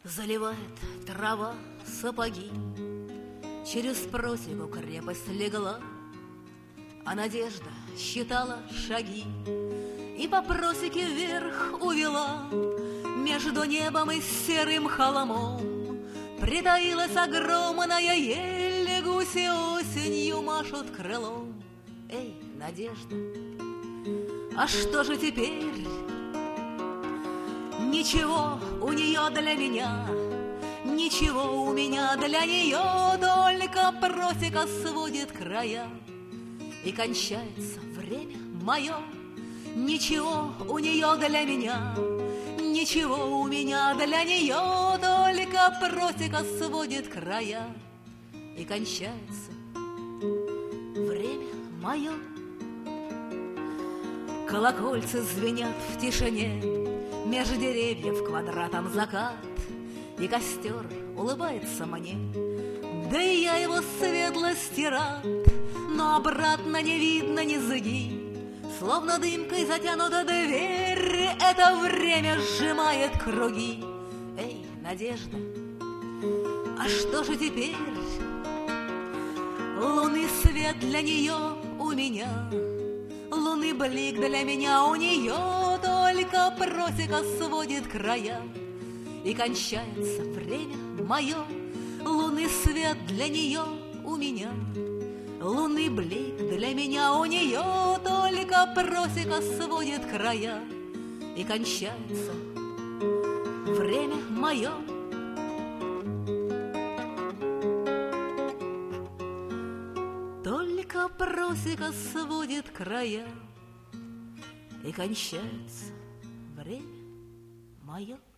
Заливает трава сапоги, через просеку крепость легла, а надежда считала шаги и по просеке вверх увела. Между небом и серым холмом притаилась огромная ель, гуси осенью машут крылом. Эй, надежда, а что же теперь? Ничего у нее для меня, ничего у меня для нее, только просека сводит края, и кончается время мое. Ничего у нее для меня, ничего у меня для нее, только просека сводит края, и кончается время мое. Колокольцы звенят в тишине, меж деревьев квадратом закат, и костер улыбается мне, да и я его светлости рад. Но обратно не видно ни зыги, словно дымкой затянута дверь, это время сжимает круги. Эй, надежда, а что же теперь? Лунный свет для нее у меня, лунный блик для меня у нее, только просека сводит края, и кончается время мое. Лунный свет для нее у меня, лунный блик для меня у нее, только просека сводит края, и кончается время мое. Только просека сводит края, и кончается время мое.